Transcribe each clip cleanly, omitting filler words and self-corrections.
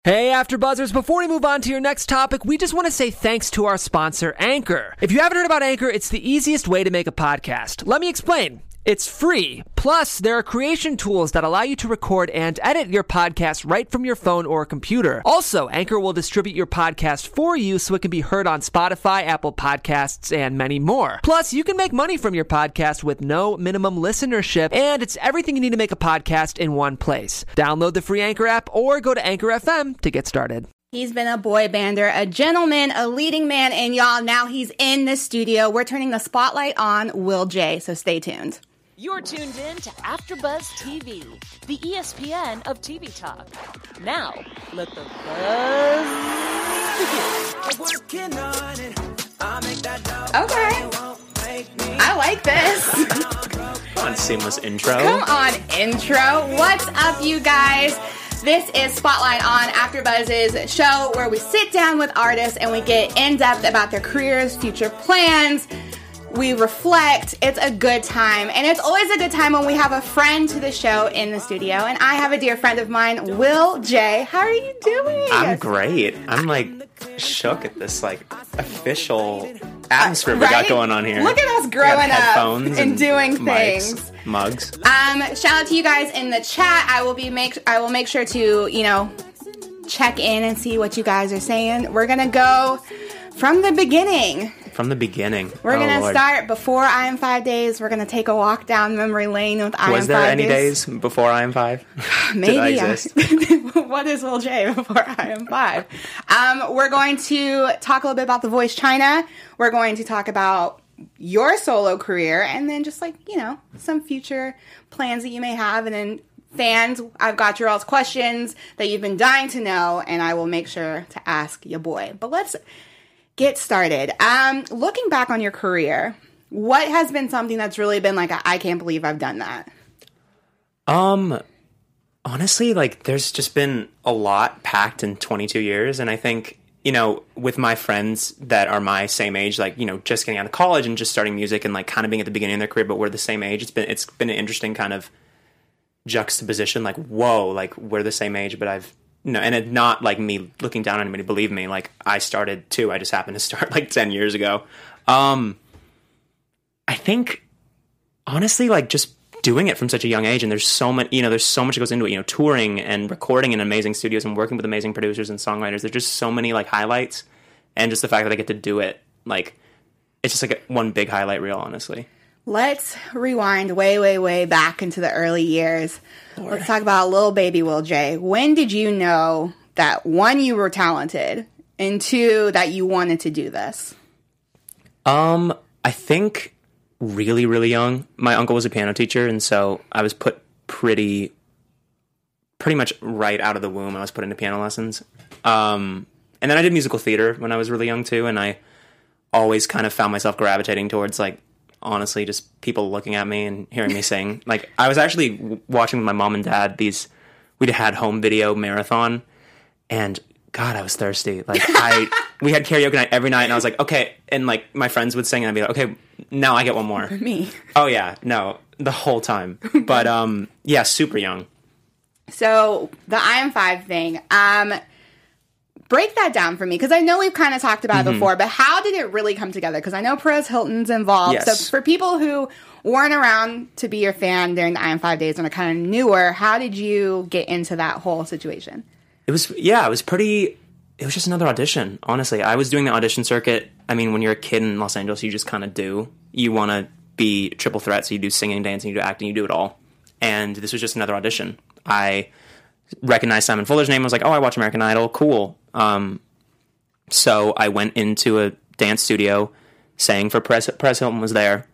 Hey, AfterBuzzers, before we move on to your next topic, we just want to say thanks to our sponsor, Anchor. If you haven't heard about Anchor, it's the easiest way to make a podcast. Let me explain. It's free. Plus, there are creation tools that allow you to record and edit your podcast right from your phone or computer. Also, Anchor will distribute your podcast for you so it can be heard on Spotify, Apple Podcasts, and many more. Plus, you can make money from your podcast with no minimum listenership, and it's everything you need to make a podcast in one place. Download the free Anchor app or go to Anchor FM to get started. He's been a boy bander, a gentleman, a leading man, and y'all, now he's in the studio. We're turning the spotlight on Will J, so stay tuned. You're tuned in to AfterBuzz TV, the ESPN of TV talk. Now, let the buzz begin. Okay. I like this. Come on, seamless intro. Come on, intro. What's up, you guys? This is Spotlight on AfterBuzz's show where we sit down with artists and we get in-depth about their careers, future plans. We reflect. It's a good time. And it's always a good time when we have a friend to the show in the studio. And I have a dear friend of mine, Will J. How are you doing? I'm great. I'm like shook at this like official atmosphere we got going on here. Look at us growing up and doing mics, things. Mugs. Shout out to you guys in the chat. I will make sure to, check in and see what you guys are saying. We're gonna go from the beginning. We're going to start before I Am 5 Days. We're going to take a walk down memory lane with I Am 5 Days. Was there any days before I Am 5? Maybe. Did I exist? What is Will J before I Am 5? We're going to talk a little bit about The Voice China. We're going to talk about your solo career and then just some future plans that you may have. And then fans, I've got your all's questions that you've been dying to know, and I will make sure to ask your boy. But let's get started. Looking back on your career, what has been something that's really been like, I can't believe I've done that? Honestly, there's just been a lot packed in 22 years. And I think, with my friends that are my same age, just getting out of college and just starting music and kind of being at the beginning of their career, but we're the same age. It's been an interesting kind of juxtaposition. Whoa, we're the same age, but and it's not like me looking down on anybody, believe me, I started too. I just happened to start 10 years ago. I think, honestly, just doing it from such a young age, and there's so much that goes into it, touring and recording in amazing studios and working with amazing producers and songwriters. There's just so many, highlights, and just the fact that I get to do it, it's just, one big highlight reel, honestly. Let's rewind way, way, way back into the early years. Lord. Let's talk about little baby Will J. When did you know that, one, you were talented, and two, that you wanted to do this? I think really, really young. My uncle was a piano teacher, and so I was put pretty much right out of the womb. I was put into piano lessons. And then I did musical theater when I was really young, too, and I always kind of found myself gravitating towards, honestly, just people looking at me and hearing me sing. I was actually watching with my mom and dad we'd had home video marathon, and God, I was thirsty. We had karaoke night every night, and I was like, okay, and my friends would sing, and I'd be like, okay, now I get one more. For me. Oh yeah, no, the whole time. But yeah, super young. So the I Am 5 thing, break that down for me, because I know we've kind of talked about it before, but how did it really come together? Because I know Perez Hilton's involved. Yes. So for people who weren't around to be your fan during the I Am 5 Days and are kind of newer, how did you get into that whole situation? It was just another audition, honestly. I was doing the audition circuit. I mean, when you're a kid in Los Angeles, you just kind of do. You want to be triple threat, so you do singing, dancing, you do acting, you do it all. And this was just another audition. I recognized Simon Fuller's name. I was like, oh, I watch American Idol. Cool. So I went into a dance studio, sang for Perez Hilton was there,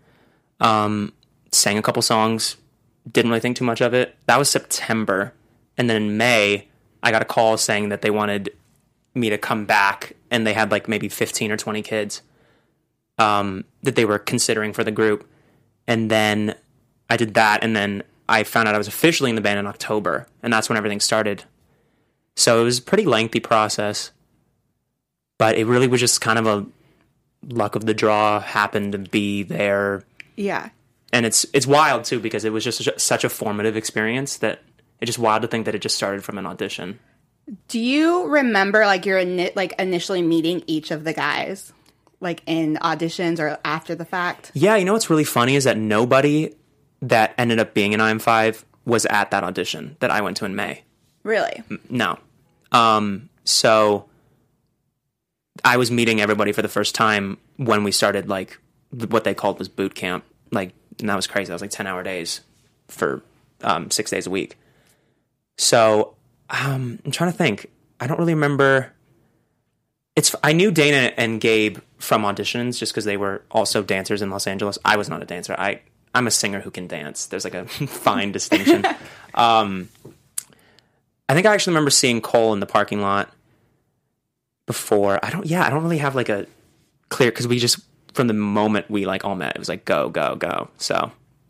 sang a couple songs, didn't really think too much of it. That was September. And then in May, I got a call saying that they wanted me to come back, and they had maybe 15 or 20 kids that they were considering for the group. And then I did that, and then I found out I was officially in the band in October, and that's when everything started. So it was a pretty lengthy process, but it really was just kind of a luck of the draw, happened to be there. Yeah. And it's wild, too, because it was just such a formative experience that it's just wild to think that it just started from an audition. Do you remember like your initially meeting each of the guys, like in auditions or after the fact? Yeah, you know what's really funny is that nobody that ended up being in IM5 was at that audition that I went to in May. Really? No. So I was meeting everybody for the first time when we started, like, what they called was boot camp. Like, and that was crazy. That was like 10-hour days for 6 days a week. So I'm trying to think. I don't really remember. I knew Dana and Gabe from auditions just because they were also dancers in Los Angeles. I was not a dancer. I'm a singer who can dance. There's like a fine distinction. I think I actually remember seeing Cole in the parking lot before. I don't really have like a clear, because we just, from the moment we like all met, it was like go, go, go. So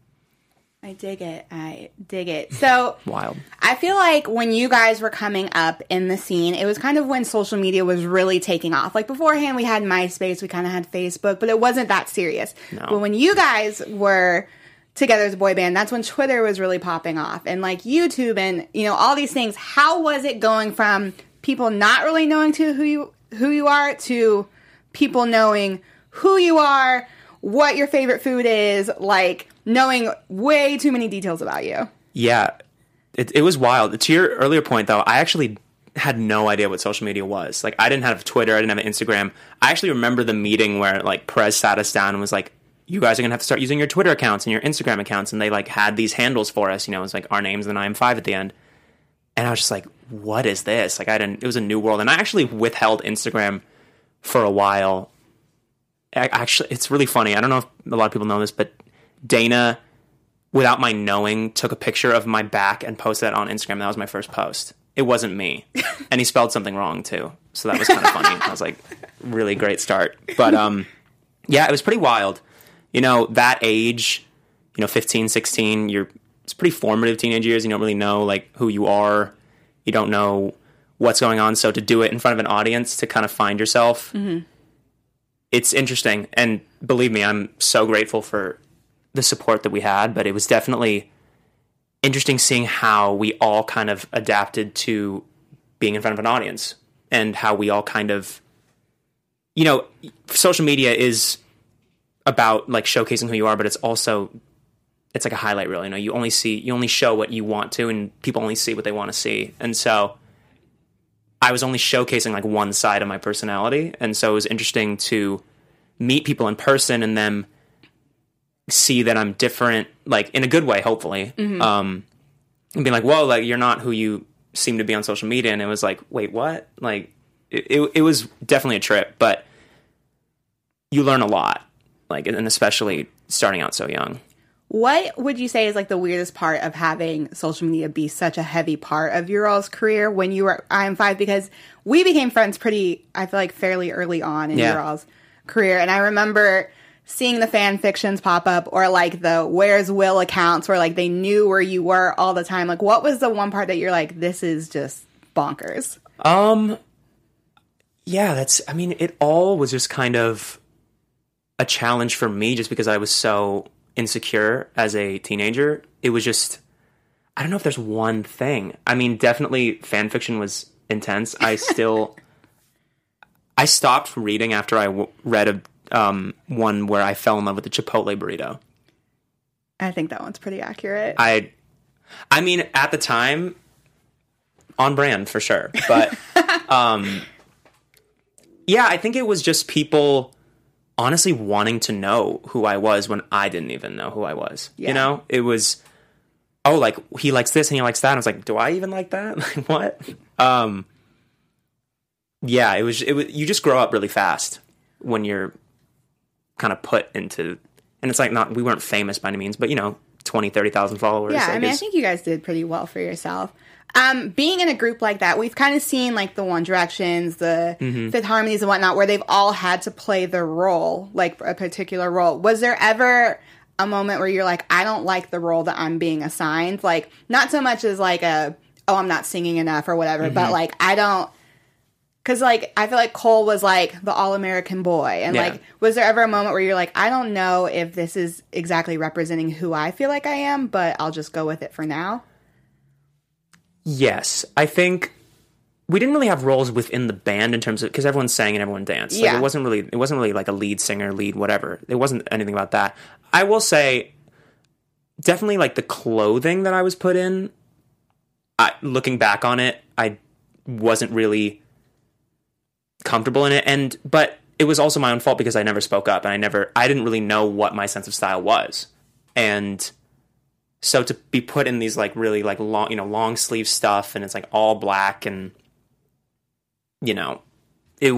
I dig it. So wild. I feel like when you guys were coming up in the scene, it was kind of when social media was really taking off. Like beforehand, we had MySpace, we kind of had Facebook, but it wasn't that serious. No. But when you guys were together as a boy band, that's when Twitter was really popping off, and like YouTube and, you know, all these things. How was it going from people not really knowing who you are to people knowing who you are, what your favorite food is, like knowing way too many details about you? Yeah, it was wild. To your earlier point, though, I actually had no idea what social media was. Like, I didn't have Twitter, I didn't have Instagram. I actually remember the meeting where like Perez sat us down and was like, you guys are gonna have to start using your Twitter accounts and your Instagram accounts, and they like had these handles for us. You know, it was like our names and then IM5 at the end. And I was just like, what is this? Like, it was a new world. And I actually withheld Instagram for a while. Actually, it's really funny. I don't know if a lot of people know this, but Dana, without my knowing, took a picture of my back and posted that on Instagram. That was my first post. It wasn't me. And he spelled something wrong too. So that was kind of funny. I was like, really great start. But yeah, it was pretty wild. You know, that age, 15, 16, it's pretty formative teenage years. You don't really know like who you are. You don't know what's going on. So to do it in front of an audience, to kind of find yourself, it's interesting. And believe me, I'm so grateful for the support that we had, but it was definitely interesting seeing how we all kind of adapted to being in front of an audience, and how we all kind of, social media is about like showcasing who you are, but it's like a highlight reel. You only show what you want to, and people only see what they want to see. And so I was only showcasing like one side of my personality. And so it was interesting to meet people in person and then see that I'm different, like in a good way, hopefully. And be like, whoa, like you're not who you seem to be on social media. And it was like, wait, what? Like it was definitely a trip, but you learn a lot, like, and especially starting out so young. What would you say is like the weirdest part of having social media be such a heavy part of your all's career when you were IM5? Because we became friends I feel like fairly early on in your all's career. And I remember seeing the fan fictions pop up, or like the Where's Will accounts where like they knew where you were all the time. Like, what was the one part that you're like, this is just bonkers? Yeah, it all was just kind of a challenge for me just because I was so insecure as a teenager. It was just, I don't know if there's one thing. I mean, definitely fan fiction was intense. I stopped reading after I read one where I fell in love with the Chipotle burrito. I think that one's pretty accurate. I mean, at the time, on brand for sure. But yeah, I think it was just people honestly wanting to know who I was when I didn't even know who I was. Yeah. It was, oh, like he likes this and he likes that. And I was like, do I even like that? Like, what? Yeah, it was, you just grow up really fast when you're kind of put into, and it's like we weren't famous by any means, but 20, 30,000 followers. Yeah, I think you guys did pretty well for yourself. Being in a group like that, we've kind of seen like the One Directions, the Fifth Harmonies and whatnot, where they've all had to play their role, like a particular role. Was there ever a moment where you're like, I don't like the role that I'm being assigned? Like, not so much as like I'm not singing enough or whatever, but like, I don't, because like, I feel like Cole was like the all-American boy. And like, was there ever a moment where you're like, I don't know if this is exactly representing who I feel like I am, but I'll just go with it for now? Yes, I think we didn't really have roles within the band in terms of, because everyone sang and everyone danced. Like, Yeah. it wasn't really like a lead singer, lead whatever. It wasn't anything about that. I will say, definitely like the clothing that I was put in, looking back on it, I wasn't really comfortable in it, but it was also my own fault because I never spoke up, and I didn't really know what my sense of style was. And so to be put in these like really like long sleeve stuff, and it's like all black, and it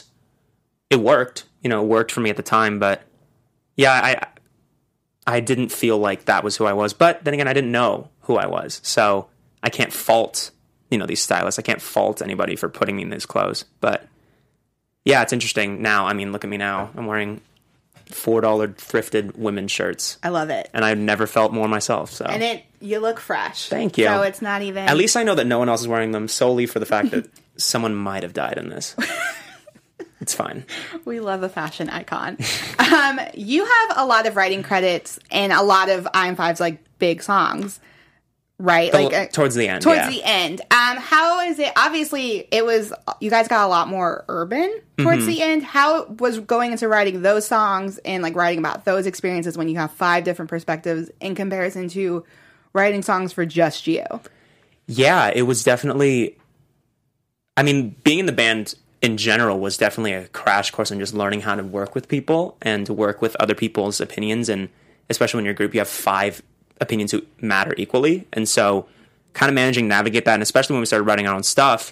worked. It worked for me at the time, but yeah, I didn't feel like that was who I was. But then again, I didn't know who I was, so I can't fault these stylists. I can't fault anybody for putting me in these clothes. But yeah, it's interesting now. I mean, look at me now. I'm wearing $4 thrifted women's shirts. I love it. And I've never felt more myself. So. And you look fresh. Thank you. So it's not even... At least I know that no one else is wearing them solely for the fact that someone might have died in this. It's fine. We love a fashion icon. You have a lot of writing credits and a lot of IM5's like big songs, right? Towards the end. Towards the end. How is it? Obviously, you guys got a lot more urban towards the end. How was going into writing those songs and like writing about those experiences when you have 5 different perspectives in comparison to writing songs for just you? Yeah, it was definitely... I mean, being in the band in general was definitely a crash course in just learning how to work with people and to work with other people's opinions. And especially when you're a group, you have 5 opinions who matter equally. And so kind of managing to navigate that, and especially when we started writing our own stuff,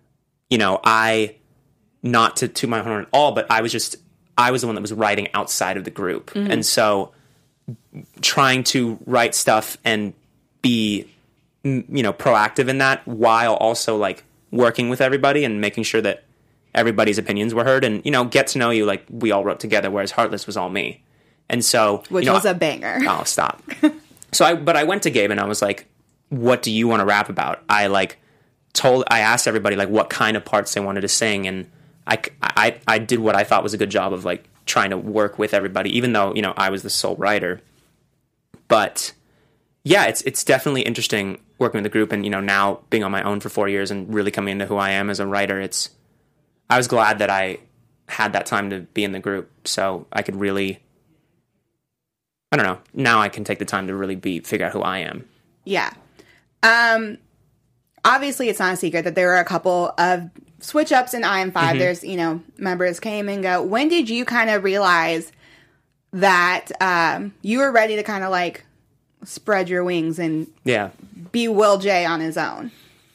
I, not to toot my horn at all, but I was the one that was writing outside of the group. Mm-hmm. And so trying to write stuff and be, proactive in that while also like working with everybody and making sure that everybody's opinions were heard, and, get to know you like we all wrote together, whereas Heartless was all me. And so... Which was a banger. Oh, stop. But I went to Gabe and I was like, what do you want to rap about? I asked everybody like what kind of parts they wanted to sing, and I did what I thought was a good job of like trying to work with everybody, even though, I was the sole writer. But yeah, it's definitely interesting working with the group, and, now being on my own for 4 years and really coming into who I am as a writer, I was glad that I had that time to be in the group, so I could really, I don't know, now I can take the time to really figure out who I am. Yeah. Obviously, it's not a secret that there were a couple of switch-ups in IM5. Mm-hmm. There's, members came and go. When did you kind of realize that you were ready to kind of, like, spread your wings and be Will J on his own?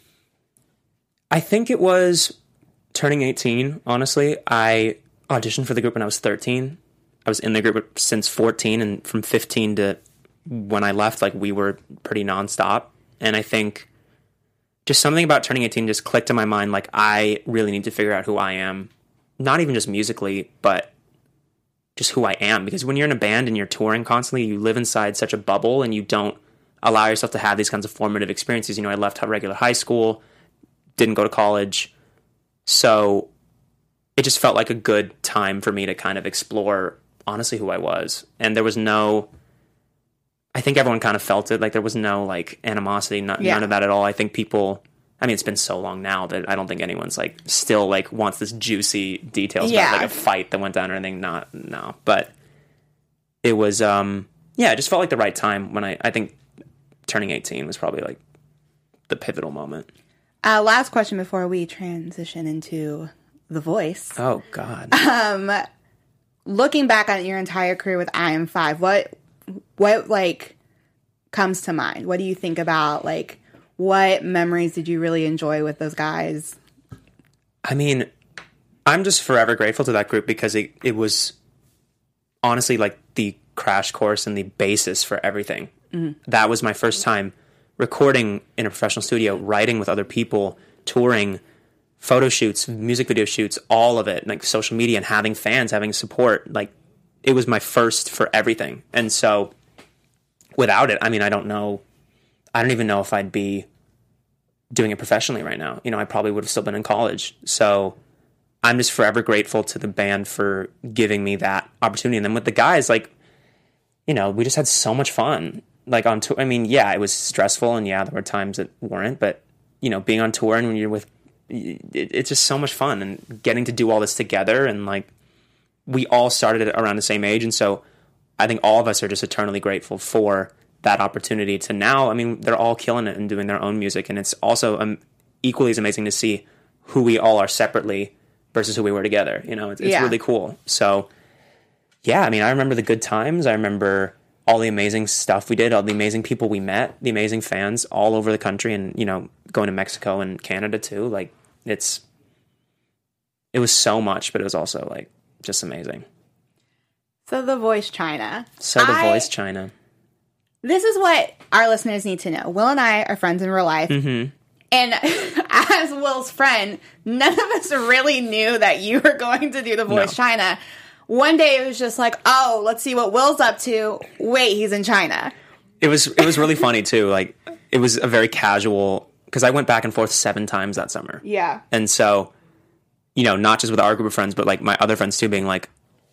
I think it was turning 18, honestly. I auditioned for the group when I was 13. I was in the group since 14, and from 15 to when I left, like, we were pretty nonstop. And I think just something about turning 18 just clicked in my mind, like, I really need to figure out who I am. Not even just musically, but just who I am. Because when you're in a band and you're touring constantly, you live inside such a bubble and you don't allow yourself to have these kinds of formative experiences. I left regular high school, didn't go to college. So it just felt like a good time for me to kind of explore, honestly, who I was. And there was I think everyone kind of felt it. Like, there was no, like, animosity, none of that at all. I think people, it's been so long now that I don't think anyone's, like, still, like, wants this juicy details about, like, a fight that went down or anything. No. But it was, it just felt like the right time when I think turning 18 was probably, like, the pivotal moment. Last question before we transition into The Voice. Oh, God. Looking back on your entire career with IM5, what like comes to mind? What do you think about, like, what memories did you really enjoy with those guys? I'm just forever grateful to that group because it was honestly like the crash course and the basis for everything. Mm-hmm. That was my first time recording in a professional studio, writing with other people, touring, photo shoots, music video shoots, all of it, like social media and having fans, having support. Like, it was my first for everything. And so without it, I don't even know if I'd be doing it professionally right now. I probably would have still been in college. So I'm just forever grateful to the band for giving me that opportunity. And then with the guys, like, we just had so much fun. Like, on tour, it was stressful, and there were times that weren't, but, being on tour and when you're with it's just so much fun, and getting to do all this together, and like we all started it around the same age, and so I think all of us are just eternally grateful for that opportunity to now. I mean, they're all killing it and doing their own music, and it's also equally as amazing to see who we all are separately versus who we were together. You know, it's really cool. So yeah, I mean, I remember the good times. I remember all the amazing stuff we did, all the amazing people we met, the amazing fans all over the country, and, you know, going to Mexico and Canada too. Like, it was so much, but it was also like just amazing. So The Voice China. Voice China. This is what our listeners need to know. Will and I are friends in real life. Mm-hmm. And as Will's friend, none of us really knew that you were going to do The Voice China. One day it was just like, oh, let's see what Will's up to. Wait, he's in China. It was really funny too. Like, it was a very casual, because I went back and forth 7 times that summer. Yeah. And so, you know, not just with our group of friends, but like my other friends too, being like,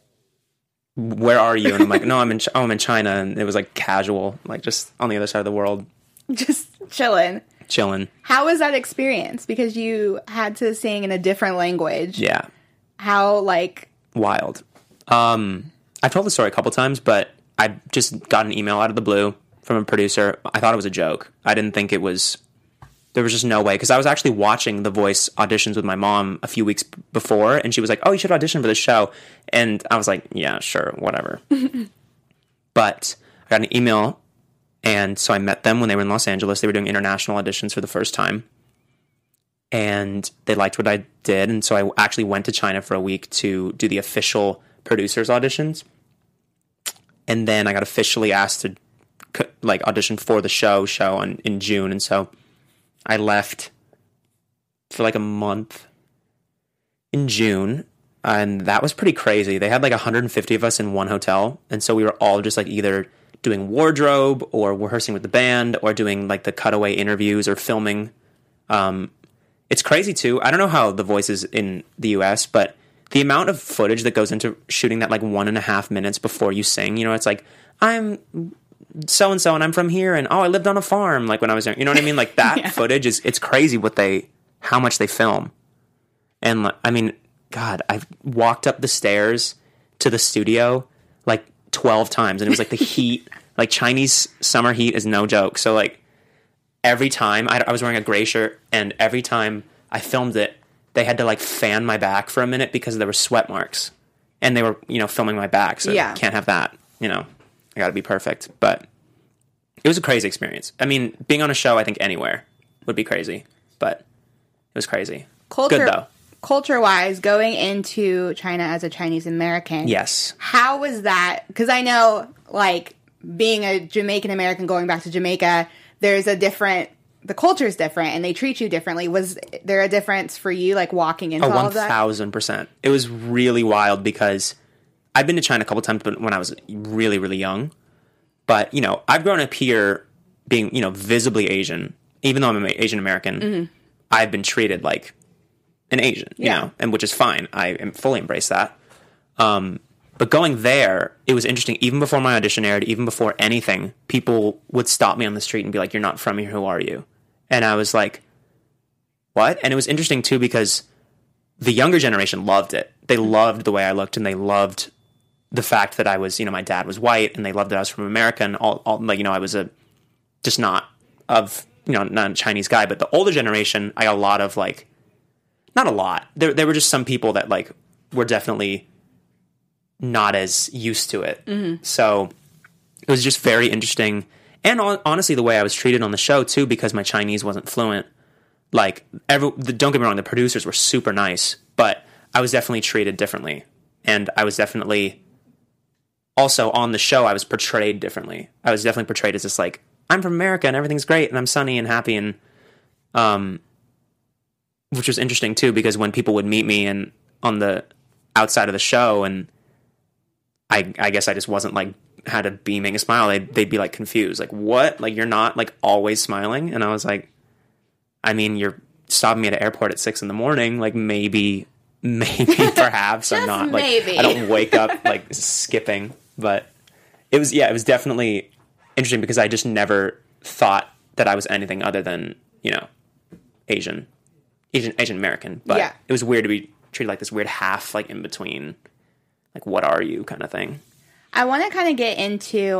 where are you? And I'm like, no, I'm in China. And it was like casual, like just on the other side of the world. Just chilling. How was that experience? Because you had to sing in a different language. Yeah. How, like... Wild. I've told the story a couple times, but I just got an email out of the blue from a producer. I thought it was a joke. I didn't think it was... There was just no way, because I was actually watching The Voice auditions with my mom a few weeks before, and she was like, oh, you should audition for this show. And I was like, yeah, sure, whatever. But I got an email, and so I met them when they were in Los Angeles. They were doing international auditions for the first time, and they liked what I did, and so I actually went to China for a week to do the official producers auditions. And then I got officially asked to like audition for the show in June, and so I left for like a month in June, and that was pretty crazy. They had like 150 of us in one hotel, and so we were all just like either doing wardrobe or rehearsing with the band or doing like the cutaway interviews or filming. It's crazy too. I don't know how The Voice is in the US, but the amount of footage that goes into shooting that like 1.5 minutes before you sing, you know, it's like, I'm so-and-so and I'm from here, and I lived on a farm like when I was young, you know what I mean? Like that footage it's crazy how much they film. And I mean, God, I've walked up the stairs to the studio like 12 times, and it was like the heat, like Chinese summer heat is no joke. So like every time I was wearing a gray shirt, and every time I filmed it, they had to like fan my back for a minute because there were sweat marks, and they were, you know, filming my back. So can't have that, you know. I got to be perfect. But it was a crazy experience. I mean, being on a show, I think anywhere would be crazy, but it was crazy. Good though. Culture-wise, going into China as a Chinese American. Yes. How was that? Because I know, like, being a Jamaican American going back to Jamaica, there's the culture is different, and they treat you differently. Was there a difference for you, like, walking into all of that? 1,000%. It was really wild because I've been to China a couple times, but when I was really, really young. But, you know, I've grown up here being, you know, visibly Asian. Even though I'm an Asian American, mm-hmm. I've been treated like an Asian, you know, and which is fine. I fully embrace that. But going there, it was interesting. Even before my audition aired, even before anything, people would stop me on the street and be like, you're not from here, who are you? And I was like, what? And it was interesting, too, because the younger generation loved it. They loved the way I looked, and they loved the fact that I was, you know, my dad was white, and they loved that I was from America, and all like, you know, I was just not a Chinese guy. But the older generation, I got a lot of, like, not a lot. There were just some people that, like, were definitely not as used to it. Mm-hmm. So it was just very interesting. And honestly, the way I was treated on the show, too, because my Chinese wasn't fluent, like, don't get me wrong, the producers were super nice, but I was definitely treated differently. And I was definitely, also on the show, I was portrayed differently. I was definitely portrayed as this, like, I'm from America and everything's great and I'm sunny and happy, and which was interesting, too, because when people would meet me and on the outside of the show, and I guess I just wasn't, like, had a beaming smile, they'd be, like, confused. Like, what? Like, you're not, like, always smiling? And I was like, I mean, you're stopping me at an airport at 6 a.m. Like, maybe perhaps I'm not, like, maybe. I don't wake up, like, skipping. But it was definitely interesting because I just never thought that I was anything other than, you know, Asian. Asian American, but Yeah. it was weird to be treated like this weird half, like in between, like what are you kind of thing. I want to kind of get into,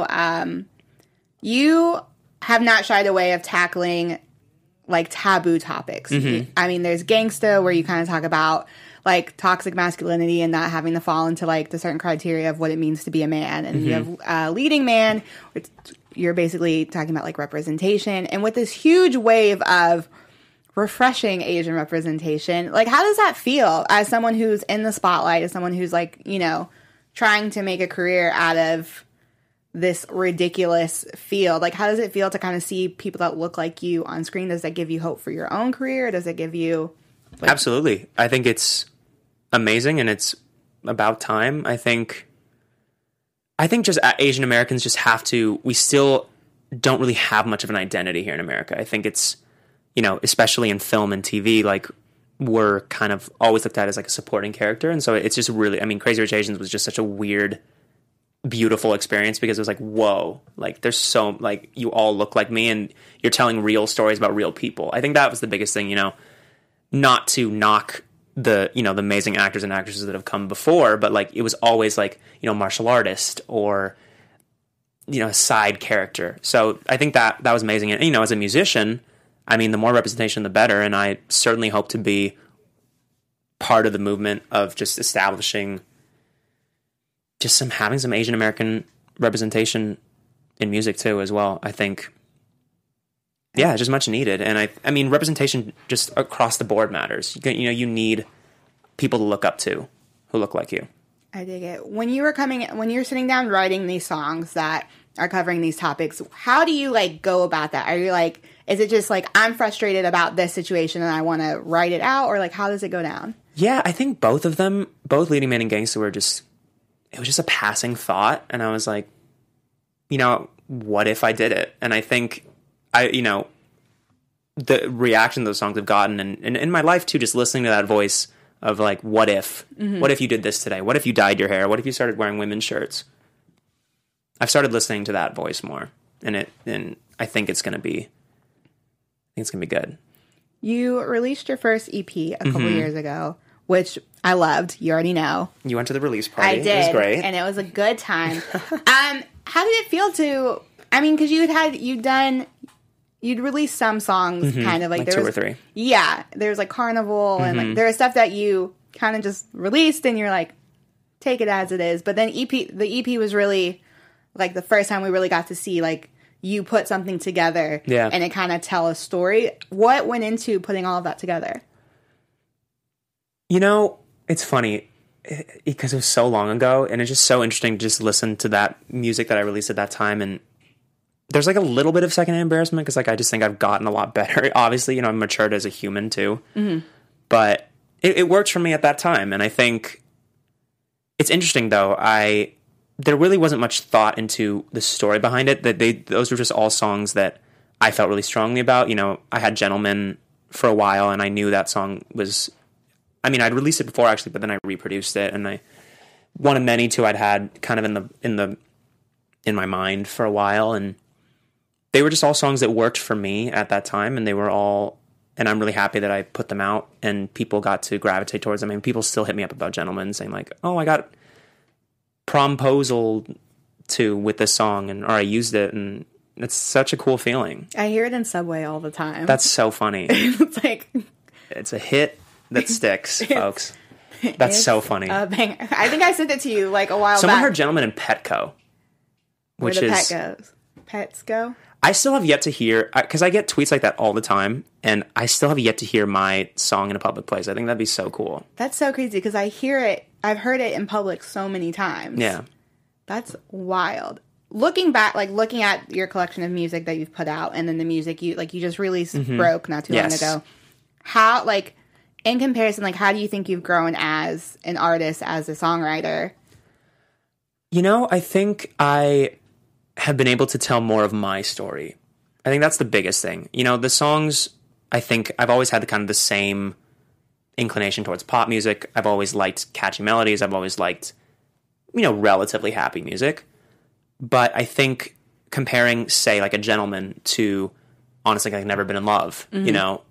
you have not shied away of tackling like taboo topics. I mean, there's Gangsta, where you kind of talk about like toxic masculinity and not having to fall into like the certain criteria of what it means to be a man. And you have Leading Man, which you're basically talking about like representation. And with this huge wave of refreshing Asian representation, like how does that feel as someone who's in the spotlight, as someone who's like, you know, trying to make a career out of this ridiculous field? Like, how does it feel to kind of see people that look like you on screen? Does that give you hope for your own career? Does it give you... like... Absolutely. I think it's amazing, and it's about time. I think just Asian Americans just have to... We still don't really have much of an identity here in America. I think it's, you know, especially in film and TV, like, we're kind of always looked at as like a supporting character. And so it's just really, I mean, Crazy Rich Asians was just such a weird, beautiful experience, because it was like, whoa, like there's so, like, you all look like me and you're telling real stories about real people. I think that was the biggest thing, you know, not to knock the, you know, the amazing actors and actresses that have come before, but like, it was always like, you know, martial artist or, you know, a side character. So I think that was amazing. And, you know, as a musician, I mean, the more representation, the better. And I certainly hope to be part of the movement of just establishing just having some Asian American representation in music too, as well. I think, yeah, it's just much needed. And I mean, representation just across the board matters. You know, you need people to look up to who look like you. I dig it. When you're sitting down writing these songs that are covering these topics, how do you like go about that? Are you like, is it just like, I'm frustrated about this situation and I want to write it out, or like, how does it go down? Yeah, I think both of them, both Leading Man and Gangsta, were just, it was just a passing thought. And I was like, you know, what if I did it? And I think you know, the reaction those songs have gotten, and in my life too, just listening to that voice of like, what if you did this today? What if you dyed your hair? What if you started wearing women's shirts? I've started listening to that voice more, and I think it's going to be good. You released your first EP a couple years ago, which I loved. You already know. You went to the release party. I did. It was great. And it was a good time. How did it feel to, I mean, because you'd released some songs kind of like there 2 was, or 3. Yeah. There was like Carnival and like there was stuff that you kind of just released and you're like, take it as it is. But then the EP was really like the first time we really got to see like you put something together and it kind of tell a story. What went into putting all of that together? You know, it's funny because it was so long ago, and it's just so interesting to just listen to that music that I released at that time. And there's like a little bit of secondhand embarrassment because like I just think I've gotten a lot better. Obviously, you know, I've matured as a human too. But it worked for me at that time. And I think it's interesting though. There really wasn't much thought into the story behind it. Those were just all songs that I felt really strongly about. You know, I had Gentleman for a while, and I knew that song was, I mean, I'd released it before actually, but then I reproduced it, and one of many too I'd had kind of in my mind for a while, and they were just all songs that worked for me at that time, and they were all, and I'm really happy that I put them out, and people got to gravitate towards them. I mean, people still hit me up about Gentleman saying like, oh, I got promposal to with this song, or I used it, and it's such a cool feeling. I hear it in Subway all the time. That's so funny. It's like, it's a hit that sticks, folks. That's so funny. I think I sent it to you like a while back. Someone heard Gentleman in Petco, which where the is pet goes. Pets go. I still have yet to hear, because I get tweets like that all the time, and I still have yet to hear my song in a public place. I think that'd be so cool. That's so crazy because I hear it. I've heard it in public so many times. Yeah. That's wild. Looking back, like looking at your collection of music that you've put out, and then the music you just released Broke not too long ago. How, like, in comparison, like, how do you think you've grown as an artist, as a songwriter? You know, I think I have been able to tell more of my story. I think that's the biggest thing. You know, the songs, I think I've always had the same inclination towards pop music. I've always liked catchy melodies. I've always liked, you know, relatively happy music. But I think comparing, say, like a Gentleman to, honestly, like Never Been in Love, you know,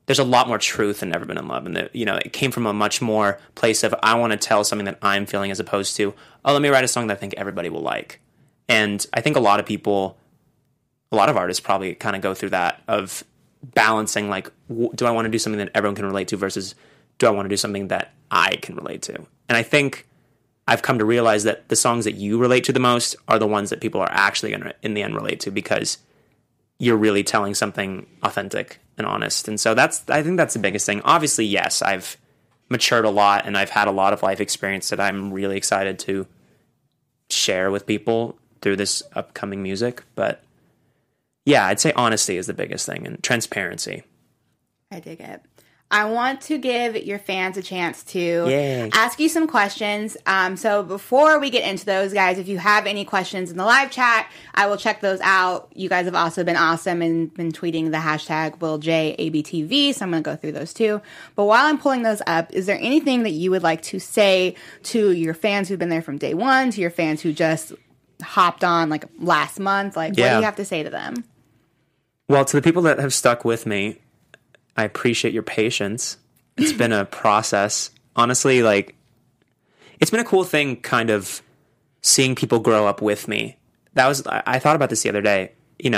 there's a lot more truth in Never Been in Love. And, it came from a much more place of, I want to tell something that I'm feeling as opposed to, oh, let me write a song that I think everybody will like. And I think a lot of artists probably kind of go through that of balancing, like, do I want to do something that everyone can relate to versus do I want to do something that I can relate to? And I think I've come to realize that the songs that you relate to the most are the ones that people are actually going to, in the end, relate to, because you're really telling something authentic and honest. And so I think that's the biggest thing. Obviously, yes, I've matured a lot and I've had a lot of life experience that I'm really excited to share with people through this upcoming music. But yeah, I'd say honesty is the biggest thing, and transparency. I dig it. I want to give your fans a chance to ask you some questions. So before we get into those, guys, if you have any questions in the live chat, I will check those out. You guys have also been awesome and been tweeting the hashtag WillJABTV, so I'm going to go through those too. But while I'm pulling those up, is there anything that you would like to say to your fans who've been there from day one, to your fans who just hopped on like last month? Like, what do you have to say to them? Well, to the people that have stuck with me, I appreciate your patience. It's been a process. Honestly, like, it's been a cool thing kind of seeing people grow up with me. I thought about this the other day.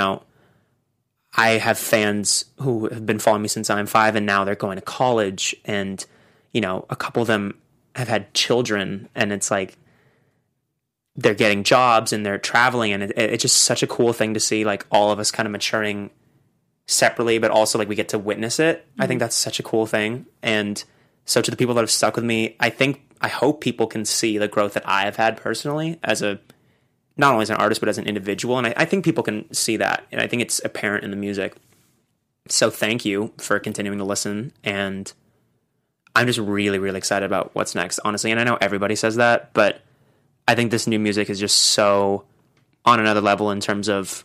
I have fans who have been following me since I'm 5, and now they're going to college, and, a couple of them have had children, and it's like they're getting jobs and they're traveling, and it's just such a cool thing to see, like, all of us kind of maturing separately, but also like we get to witness it. I think that's such a cool thing. And so to the people that have stuck with me, I hope people can see the growth that I have had personally as not only as an artist, but as an individual. And I think people can see that. And I think it's apparent in the music. So thank you for continuing to listen. And I'm just really, really excited about what's next, honestly. And I know everybody says that, but I think this new music is just so on another level in terms of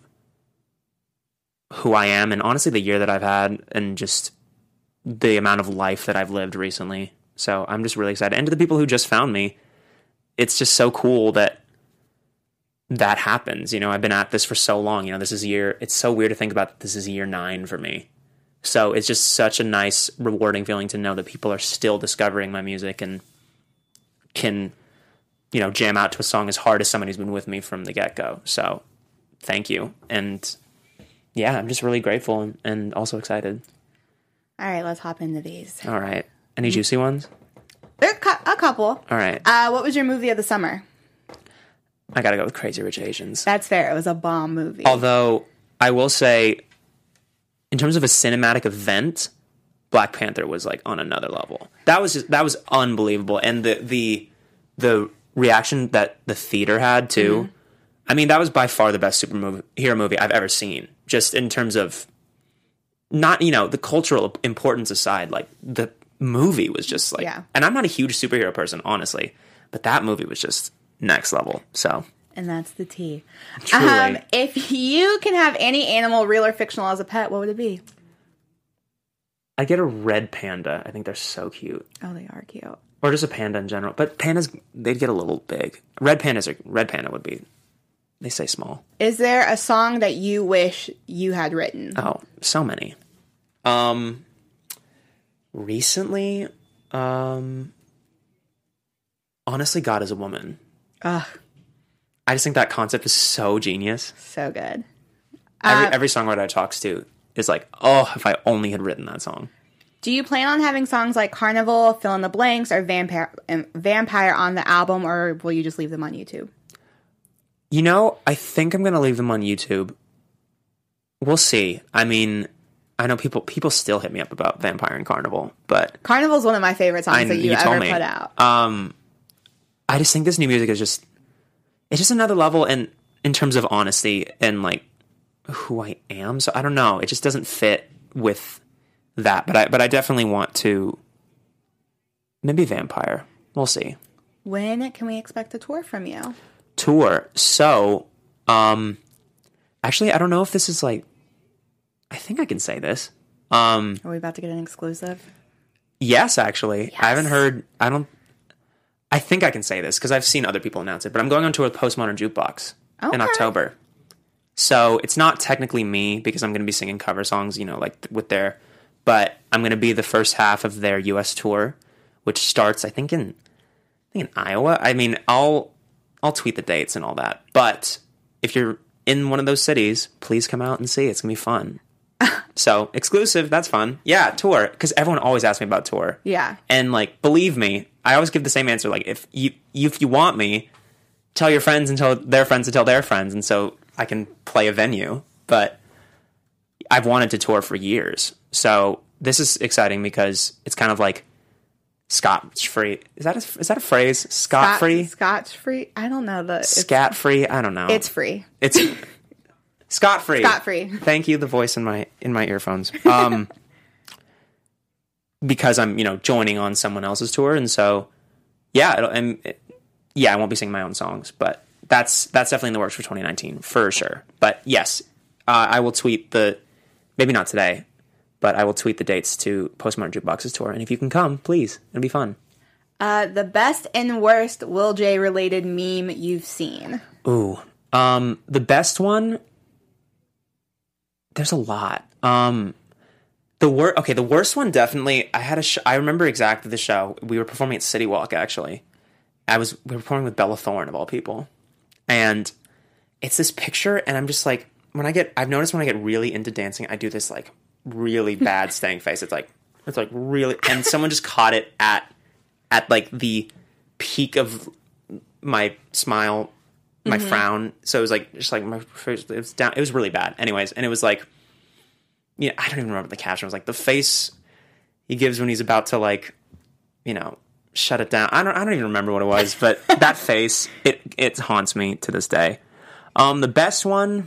who I am, and honestly the year that I've had, and just the amount of life that I've lived recently. So I'm just really excited. And to the people who just found me, it's just so cool that happens. I've been at this for so long. It's so weird to think about that this is year 9 for me. So it's just such a nice, rewarding feeling to know that people are still discovering my music and can, jam out to a song as hard as somebody who's been with me from the get-go. So thank you. And yeah, I'm just really grateful and also excited. All right, let's hop into these. All right. Any juicy ones? There are a couple. All right. What was your movie of the summer? I got to go with Crazy Rich Asians. That's fair. It was a bomb movie. Although, I will say, in terms of a cinematic event, Black Panther was like on another level. That was unbelievable. And the reaction that the theater had, too. Mm-hmm. I mean, that was by far the best superhero movie I've ever seen. Just in terms of not, the cultural importance aside, like the movie was just like, and I'm not a huge superhero person, honestly, but that movie was just next level. So, and that's the tea. Truly. If you can have any animal, real or fictional, as a pet, what would it be? I'd get a red panda. I think they're so cute. Oh, they are cute. Or just a panda in general. But pandas, they'd get a little big. Red panda would be. They say small. Is there a song that you wish you had written? Oh, so many. Recently, honestly, God is a Woman. Ugh. I just think that concept is so genius. So good. Every songwriter I talk to is like, oh, if I only had written that song. Do you plan on having songs like Carnival, Fill in the Blanks, or Vampire on the album, or will you just leave them on YouTube? I think I'm going to leave them on YouTube. We'll see. I mean, I know people still hit me up about Vampire and Carnival, but Carnival is one of my favorite songs that you ever put out. I just think this new music is it's just another level in terms of honesty and like who I am. So I don't know. It just doesn't fit with that. But I definitely want to maybe Vampire. We'll see. When can we expect a tour from you? Tour. So, actually, I don't know if this is like, I think I can say this. Are we about to get an exclusive? Yes, actually. Yes. I haven't heard, I think I can say this because I've seen other people announce it, but I'm going on tour with Postmodern Jukebox in October. So it's not technically me because I'm going to be singing cover songs, like with their but I'm going to be the first half of their U.S. tour, which starts, I think in Iowa. I mean, I'll tweet the dates and all that. But if you're in one of those cities, please come out and see. It's going to be fun. So, exclusive, that's fun. Yeah, tour. Because everyone always asks me about tour. Yeah. And, like, believe me, I always give the same answer. Like, if you want me, tell your friends and tell their friends to tell their friends. And so I can play a venue. But I've wanted to tour for years. So this is exciting because it's kind of like Scotch-free. Is that a phrase? Scot-free? Scotch-free? I don't know. Scat-free? I don't know. It's free. It's scot-free. Scot-free. Thank you, the voice in my earphones. Because I'm, joining on someone else's tour, and so I won't be singing my own songs, but that's definitely in the works for 2019 for sure. But yes, I will tweet maybe not today, but I will tweet the dates to Postmodern Jukebox's tour, and if you can come, please, it'll be fun. The best and worst Will J related meme you've seen. Ooh, the best one. There's a lot. The worst one definitely. I had I remember exactly the show. We were performing at City Walk. Actually, we were performing with Bella Thorne of all people, and it's this picture. And I'm just like, I've noticed when I get really into dancing, I do this like really bad staying face. It's like really, and someone just caught it at like the peak of my smile. My frown. So it was like, just like my face, it was down. It was really bad. Anyways. And it was like, I don't even remember the caption. It was like the face he gives when he's about to like, shut it down. I don't even remember what it was, but that face, it haunts me to this day. The best one,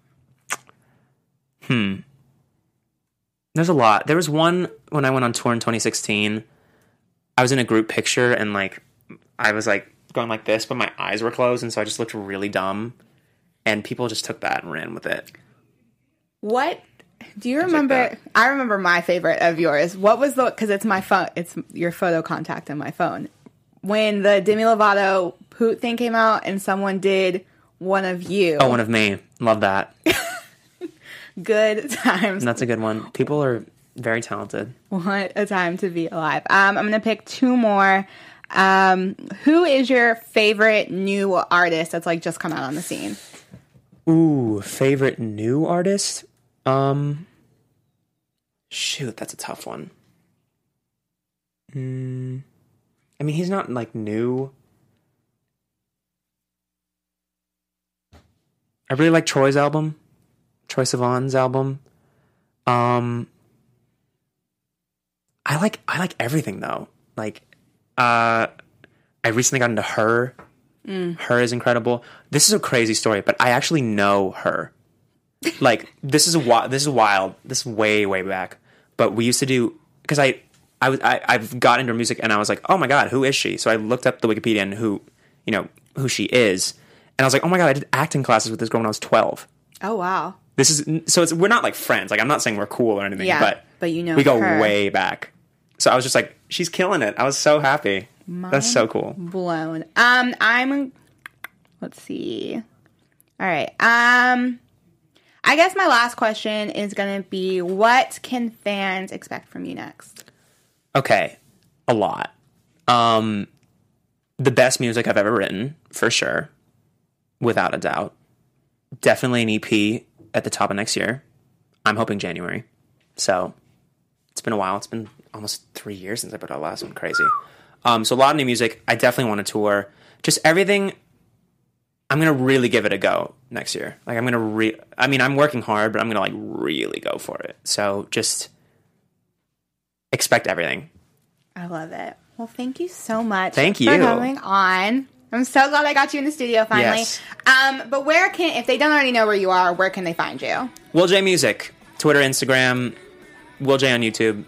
there's a lot. There was one when I went on tour in 2016. I was in a group picture and like, I was like, going like this, but my eyes were closed, and so I just looked really dumb, and people just took that and ran with it. What do you remember? Like I remember my favorite of yours. What was because it's my phone, it's your photo contact in my phone, when the Demi Lovato Poot thing came out and someone did one of you. Oh, one of me. Love that. Good times. That's a good one. People are very talented. What a time to be alive. I'm gonna pick two more. Who is your favorite new artist that's like just come out on the scene? Ooh, favorite new artist? Shoot, that's a tough one. I mean, he's not like new. I really like Troy Sivan's album. I like everything though. Like, I recently got into Her. Her is incredible. This is a crazy story, but I actually know Her. Like, this is wild. This is way, way back. But we used to do, because I've got into music and I was like, oh my God, who is she? So I looked up the Wikipedia and who she is. And I was like, oh my God, I did acting classes with this girl when I was 12. Oh, wow. We're not like friends. Like, I'm not saying we're cool or anything, but we go way back. So I was just like, she's killing it. I was so happy. That's so cool. Blown. Let's see. All right. I guess my last question is going to be, what can fans expect from you next? Okay. A lot. The best music I've ever written, for sure. Without a doubt. Definitely an EP at the top of next year. I'm hoping January. So, it's been a while. It's been almost 3 years since I put out the last one. Crazy. So a lot of new music. I definitely want to tour. Just everything. I'm going to really give it a go next year. Like, I'm working hard, but I'm going to like really go for it. So just expect everything. I love it. Well, thank you so much. Thank you for coming on. I'm so glad I got you in the studio finally. Yes. But if they don't already know where you are, where can they find you? Will J Music, Twitter, Instagram, Will J on YouTube.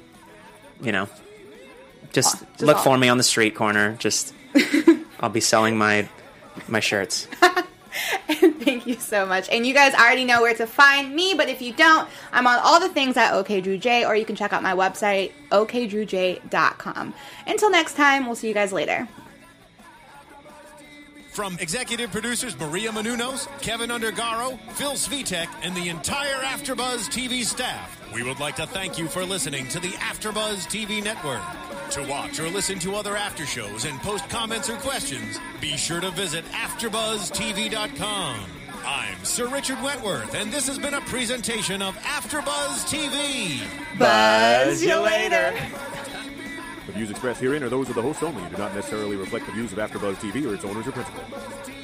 Just look for me on the street corner. Just I'll be selling my shirts. Thank you so much. And you guys already know where to find me, but if you don't, I'm on all the things at OKDrewJ, or you can check out my website, okdrewj.com. Until next time, we'll see you guys later. From executive producers Maria Menounos, Kevin Undergaro, Phil Svitek, and the entire AfterBuzz TV staff, we would like to thank you for listening to the AfterBuzz TV network. To watch or listen to other after shows and post comments or questions, be sure to visit AfterBuzzTV.com. I'm Sir Richard Wentworth, and this has been a presentation of AfterBuzz TV. Buzz you later. The views expressed herein are those of the host only and do not necessarily reflect the views of AfterBuzz TV or its owners or principals.